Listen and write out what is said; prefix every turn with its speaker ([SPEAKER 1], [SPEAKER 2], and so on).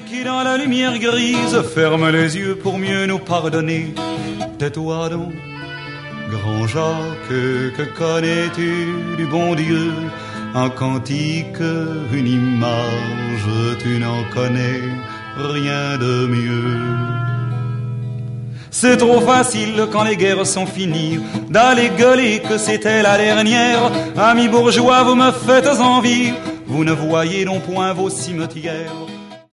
[SPEAKER 1] qui dans la lumière grise ferme les yeux pour mieux nous pardonner. Tais-toi donc, grand Jacques, que connais-tu du bon Dieu? Un cantique, une image, tu n'en connais rien de mieux. C'est trop facile quand les guerres sont finies d'aller gueuler que c'était la dernière. Amis bourgeois, vous me faites envie, vous ne voyez donc point vos cimetières.